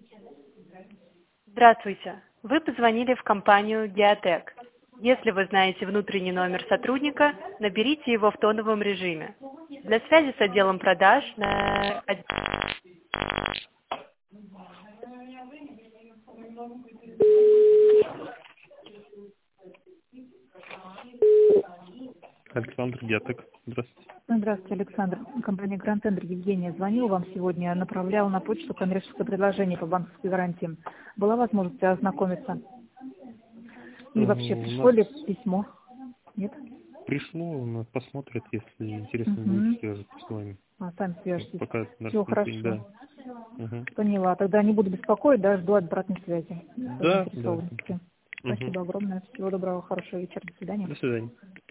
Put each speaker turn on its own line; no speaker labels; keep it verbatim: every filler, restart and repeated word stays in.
Здравствуйте. Вы позвонили в компанию Geotech. Если вы знаете внутренний номер сотрудника, наберите его в тоновом режиме. Для связи с отделом продаж на...
Александр Гетек. Здравствуйте.
Здравствуйте, Александр. Компания Grand Tender. Евгения звонила вам сегодня, направляла на почту коммерческое предложение по банковской гарантии. Была возможность ознакомиться? И вообще,
У
пришло
нас
ли письмо? Нет?
пришло, у нас посмотрят, если интересно
Угу.
будет, свяжется с вами.
А, сами свяжетесь.
Пока на
Все
рассмотрение,
хорошо.
да. Угу.
Поняла. Тогда не буду беспокоить, да, жду обратной связи.
Да, да.
Спасибо
Угу.
огромное. Всего доброго, хорошего вечера. До свидания.
До свидания.